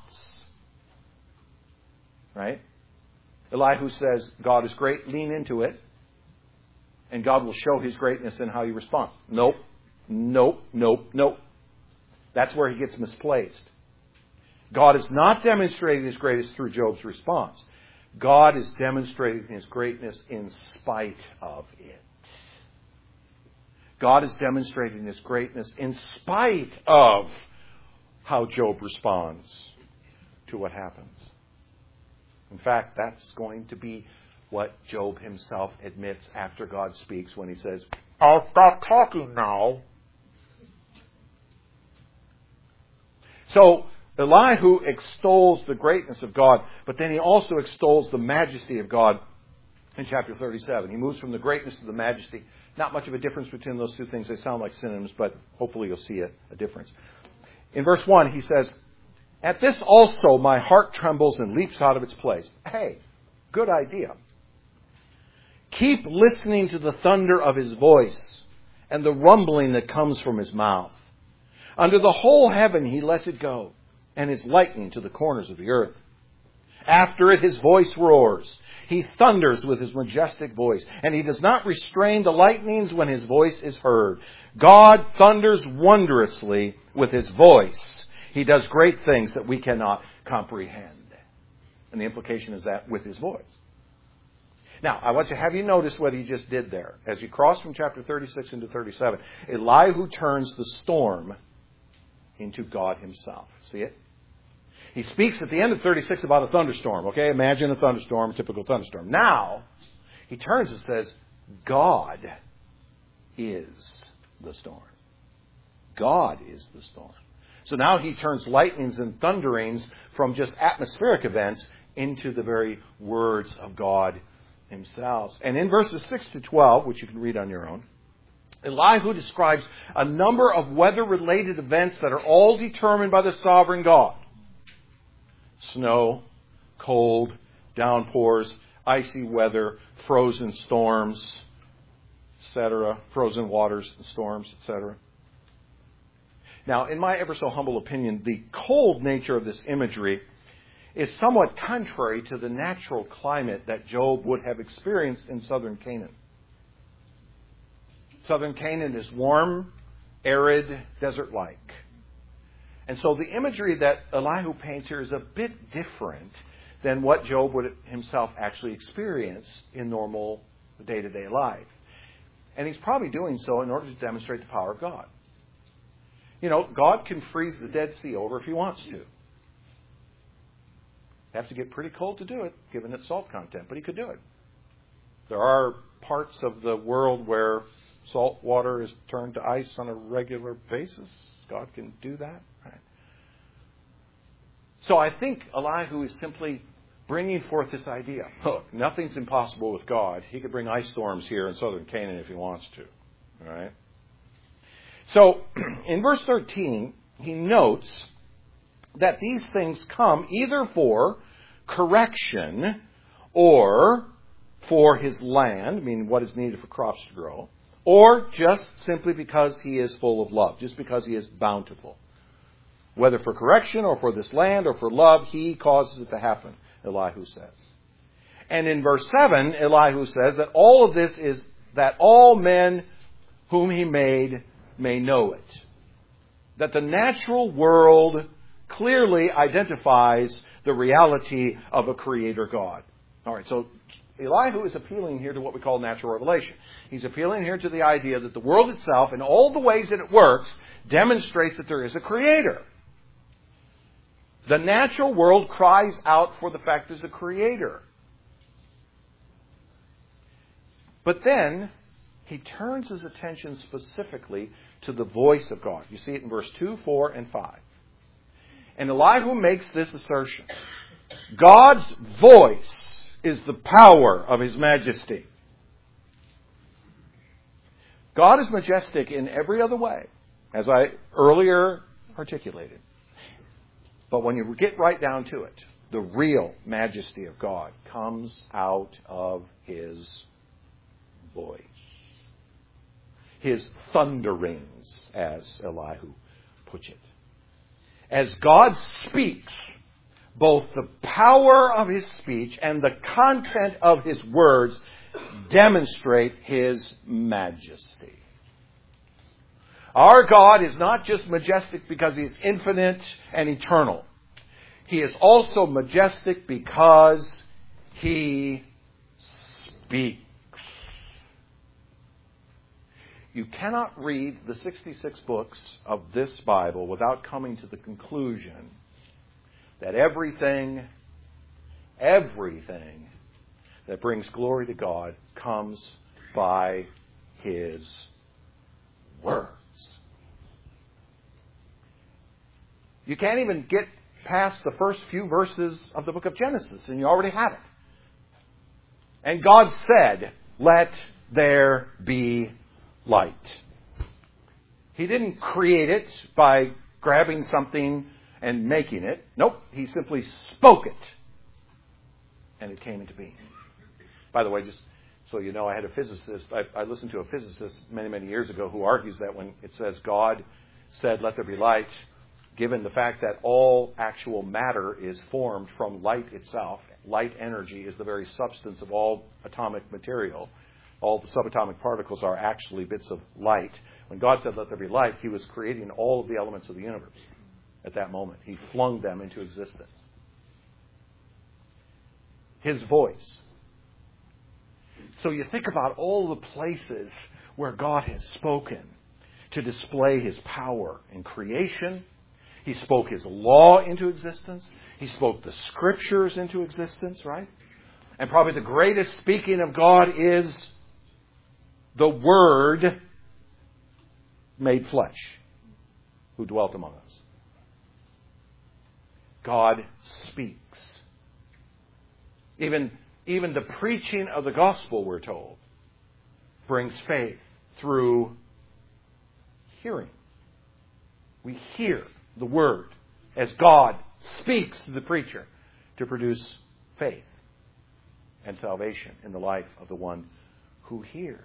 Speaker 1: Right? Elihu says, God is great, lean into it, and God will show his greatness in how you respond. Nope. Nope, nope, nope. That's where he gets misplaced. God is not demonstrating his greatness through Job's response. God is demonstrating his greatness in spite of it. God is demonstrating his greatness in spite of how Job responds to what happens. In fact, that's going to be what Job himself admits after God speaks when he says, I'll stop talking now. So Elihu extols the greatness of God, but then he also extols the majesty of God in chapter thirty-seven. He moves from the greatness to the majesty. Not much of a difference between those two things. They sound like synonyms, but hopefully you'll see a, a difference. In verse one, he says, At this also my heart trembles and leaps out of its place. Hey, Good idea. Keep listening to the thunder of his voice and the rumbling that comes from his mouth. Under the whole heaven he lets it go, and his lightning to the corners of the earth. After it his voice roars. He thunders with his majestic voice, and he does not restrain the lightnings when his voice is heard. God thunders wondrously with his voice. He does great things that we cannot comprehend. And the implication is that with his voice. Now, I want to have you notice what he just did there. As you cross from chapter thirty-six into thirty-seven, Elihu turns the storm into God himself. See it? He speaks at the end of thirty-six about a thunderstorm. Okay, imagine a thunderstorm, a typical thunderstorm. Now, he turns and says, God is the storm. God is the storm. So now he turns lightnings and thunderings from just atmospheric events into the very words of God himself. And in verses six to twelve, which you can read on your own, Elihu describes a number of weather-related events that are all determined by the sovereign God. Snow, cold, downpours, icy weather, frozen storms, et cetera, frozen waters and storms, et cetera. Now, in my ever so humble opinion, the cold nature of this imagery is somewhat contrary to the natural climate that Job would have experienced in southern Canaan. Southern Canaan is warm, arid, desert-like. And so the imagery that Elihu paints here is a bit different than what Job would himself actually experience in normal day-to-day life. And he's probably doing so in order to demonstrate the power of God. You know, God can freeze the Dead Sea over if he wants to. Have to get pretty cold to do it, given its salt content, but he could do it. There are parts of the world where salt water is turned to ice on a regular basis. God can do that. Right? So I think Elihu is simply bringing forth this idea. Look, nothing's impossible with God. He could bring ice storms here in southern Canaan if he wants to. All right? So in verse thirteen, he notes that these things come either for correction or for his land, meaning what is needed for crops to grow, or just simply because he is full of love, just because he is bountiful. Whether for correction or for this land or for love, he causes it to happen, Elihu says. And in verse seven, Elihu says that all of this is that all men whom he made may know it. That the natural world clearly identifies the reality of a creator God. All right, so Elihu is appealing here to what we call natural revelation. He's appealing here to the idea that the world itself, in all the ways that it works, demonstrates that there is a creator. The natural world cries out for the fact there's a creator. But then he turns his attention specifically to the voice of God. You see it in verse two, four, and five. And Elihu makes this assertion. God's voice is the power of his majesty. God is majestic in every other way, as I earlier articulated. But when you get right down to it, the real majesty of God comes out of his voice. His thunderings, as Elihu puts it. As God speaks, both the power of his speech and the content of his words demonstrate his majesty. Our God is not just majestic because he is infinite and eternal. He is also majestic because he speaks. You cannot read the sixty-six books of this Bible without coming to the conclusion that everything, everything that brings glory to God comes by his words. You can't even get past the first few verses of the book of Genesis, and you already have it. And God said, "Let there be light." He didn't create it by grabbing something and making it. Nope, he simply spoke it. and it came into being. By the way, just so you know, I had a physicist, I, I listened to a physicist many, many years ago who argues that when it says God said, let there be light, given the fact that all actual matter is formed from light itself, light energy is the very substance of all atomic material. All the subatomic particles are actually bits of light. When God said, let there be light, he was creating all of the elements of the universe at that moment. He flung them into existence. His voice. So you think about all the places where God has spoken to display his power in creation. He spoke his law into existence. He spoke the scriptures into existence, right? And probably the greatest speaking of God is the Word made flesh, who dwelt among us. God speaks. Even, even the preaching of the gospel, we're told, brings faith through hearing. We hear the Word as God speaks to the preacher to produce faith and salvation in the life of the one who hears.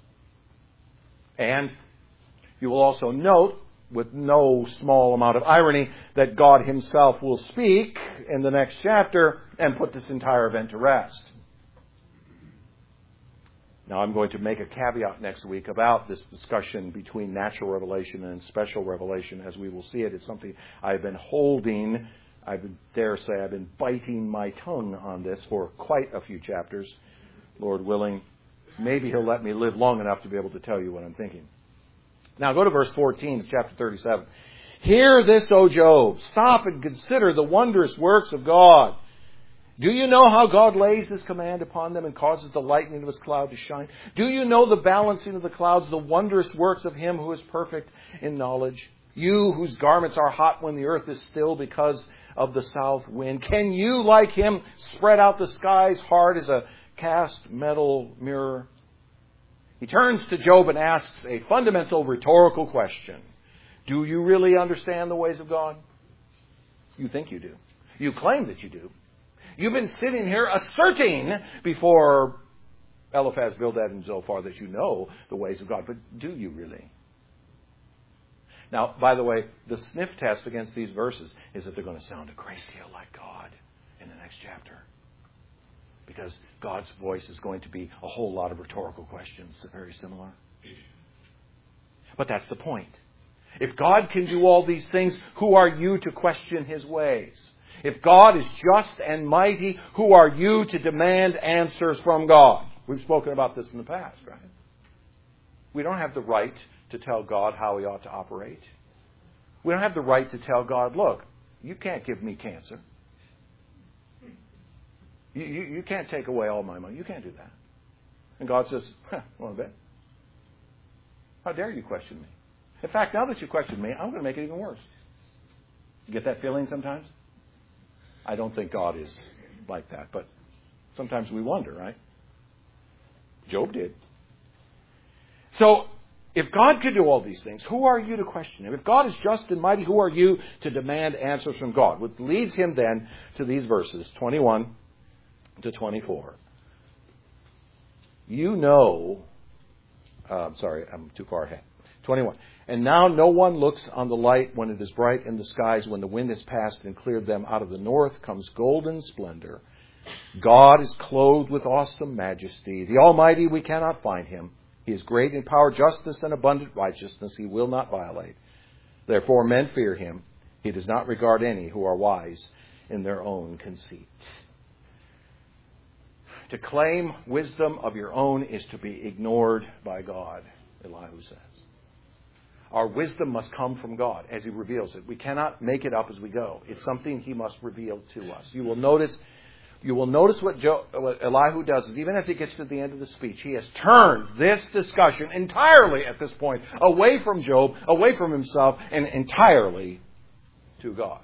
Speaker 1: And you will also note, with no small amount of irony, that God himself will speak in the next chapter and put this entire event to rest. Now, I'm going to make a caveat next week about this discussion between natural revelation and special revelation as we will see it. It's something I've been holding, I dare say I've been biting my tongue on this for quite a few chapters. Lord willing, maybe he'll let me live long enough to be able to tell you what I'm thinking. Now go to verse fourteen, chapter thirty-seven. Hear this, O Job. Stop and consider the wondrous works of God. Do you know how God lays his command upon them and causes the lightning of his cloud to shine? Do you know the balancing of the clouds, the wondrous works of him who is perfect in knowledge? You whose garments are hot when the earth is still because of the south wind. Can you, like him, spread out the skies hard as a cast metal mirror? He turns to Job and asks a fundamental rhetorical question. Do you really understand the ways of God? You think you do. You claim that you do. You've been sitting here asserting before Eliphaz, Bildad, and Zophar that you know the ways of God. But do you really? Now, by the way, the sniff test against these verses is that they're going to sound a great deal like God in the next chapter. Because God's voice is going to be a whole lot of rhetorical questions, very similar. But that's the point. If God can do all these things, who are you to question his ways? If God is just and mighty, who are you to demand answers from God? We've spoken about this in the past, right? We don't have the right to tell God how he ought to operate. We don't have the right to tell God, look, you can't give me cancer. You, you, you can't take away all my money. You can't do that. And God says, huh, want to bet? How dare you question me? In fact, now that you question me, I'm going to make it even worse. You get that feeling sometimes? I don't think God is like that, but sometimes we wonder, right? Job did. So, if God could do all these things, who are you to question him? If God is just and mighty, who are you to demand answers from God? Which leads him then to these verses, twenty-one to twenty-four. You know, uh, sorry, I'm too far ahead. twenty-one. And now no one looks on the light when it is bright in the skies. When the wind has passed and cleared them, out of the north comes golden splendor. God is clothed with awesome majesty. The Almighty, we cannot find him. He is great in power, justice, and abundant righteousness. He will not violate. Therefore men fear him. He does not regard any who are wise in their own conceit. To claim wisdom of your own is to be ignored by God, Elihu says. Our wisdom must come from God as he reveals it. We cannot make it up as we go. It's something he must reveal to us. You will notice, you will notice what, jo, what Elihu does is even as he gets to the end of the speech, he has turned this discussion entirely at this point away from Job, away from himself, and entirely to God.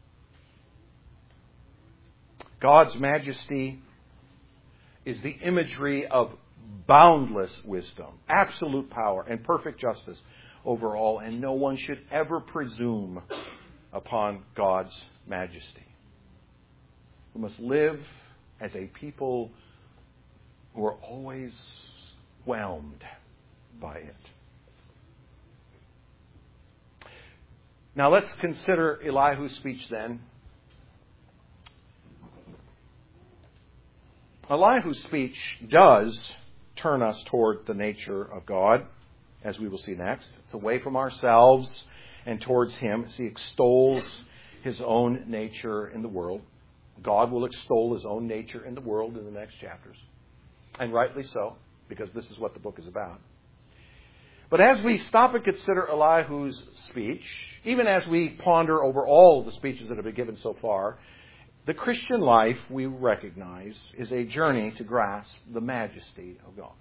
Speaker 1: God's majesty is the imagery of boundless wisdom, absolute power, and perfect justice over all, and no one should ever presume upon God's majesty. We must live as a people who are always whelmed by it. Now let's consider Elihu's speech then. Elihu's speech does turn us toward the nature of God, as we will see next. It's away from ourselves and towards Him as He extols His own nature in the world. God will extol His own nature in the world in the next chapters. And rightly so, because this is what the book is about. But as we stop and consider Elihu's speech, even as we ponder over all of the speeches that have been given so far, the Christian life, we recognize, is a journey to grasp the majesty of God.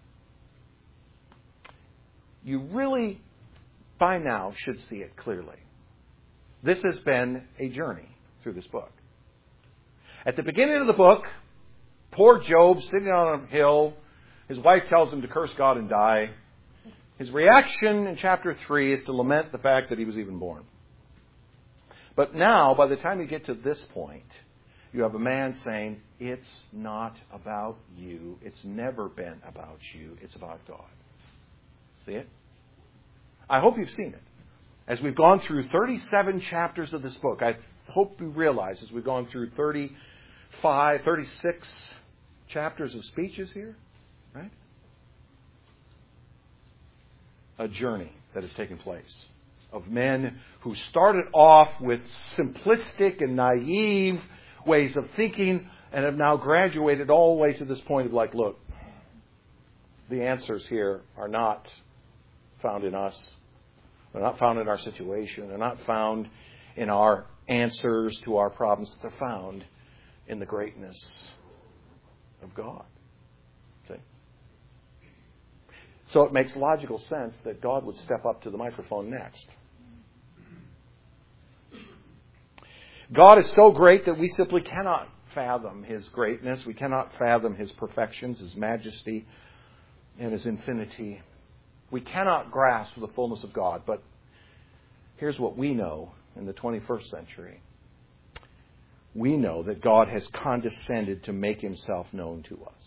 Speaker 1: You really, by now, should see it clearly. This has been a journey through this book. At the beginning of the book, poor Job, sitting on a hill, his wife tells him to curse God and die. His reaction in chapter three is to lament the fact that he was even born. But now, by the time you get to this point, you have a man saying, it's not about you. It's never been about you. It's about God. See it? I hope you've seen it. As we've gone through thirty-seven chapters of this book, I hope you realize as we've gone through thirty-five, thirty-six chapters of speeches here, right? A journey that has taken place of men who started off with simplistic and naive ways of thinking and have now graduated all the way to this point of like, look, the answers here are not found in us. They're not found in our situation. They're not found in our answers to our problems. They're found in the greatness of God. See? So it makes logical sense that God would step up to the microphone next. God is so great that we simply cannot fathom His greatness. We cannot fathom His perfections, His majesty, and His infinity. We cannot grasp the fullness of God. But here's what we know in the twenty-first century. We know that God has condescended to make Himself known to us.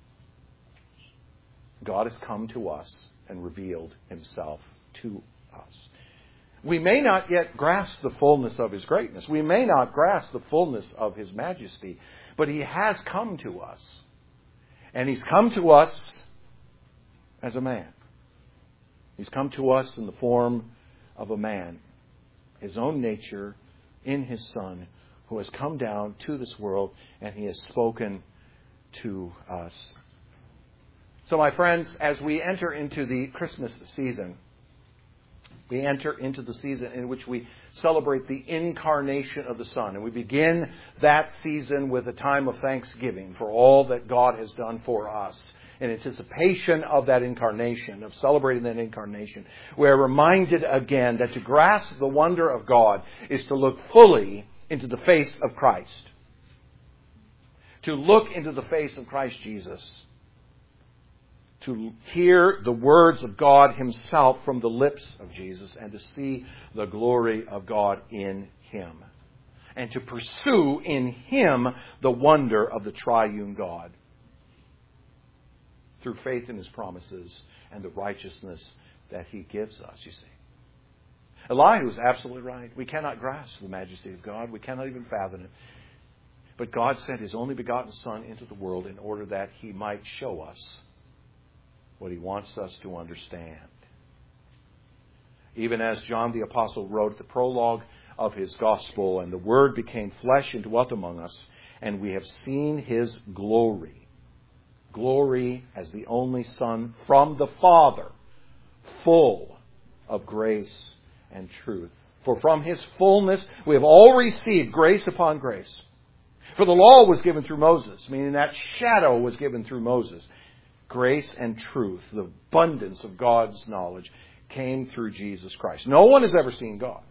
Speaker 1: God has come to us and revealed Himself to us. We may not yet grasp the fullness of His greatness. We may not grasp the fullness of His majesty. But He has come to us. And He's come to us as a man. He's come to us in the form of a man. His own nature in His Son, who has come down to this world and He has spoken to us. So, my friends, as we enter into the Christmas season, we enter into the season in which we celebrate the incarnation of the Son. And we begin that season with a time of thanksgiving for all that God has done for us. In anticipation of that incarnation, of celebrating that incarnation, we are reminded again that to grasp the wonder of God is to look fully into the face of Christ. To look into the face of Christ Jesus. To hear the words of God Himself from the lips of Jesus and to see the glory of God in Him. And to pursue in Him the wonder of the triune God. Through faith in His promises and the righteousness that He gives us, you see. Elihu is absolutely right. We cannot grasp the majesty of God. We cannot even fathom it. But God sent His only begotten Son into the world in order that He might show us what He wants us to understand. Even as John the Apostle wrote the prologue of his gospel, and the Word became flesh and dwelt among us, and we have seen His glory. Glory as the only Son from the Father, full of grace and truth. For from His fullness we have all received grace upon grace. For the law was given through Moses, meaning that shadow was given through Moses. Grace and truth, the abundance of God's knowledge, came through Jesus Christ. No one has ever seen God.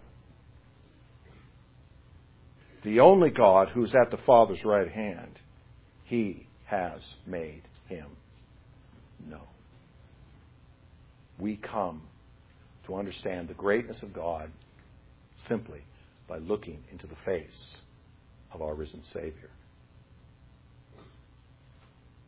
Speaker 1: The only God who's at the Father's right hand, He has made Him known. We come to understand the greatness of God simply by looking into the face of our risen Savior.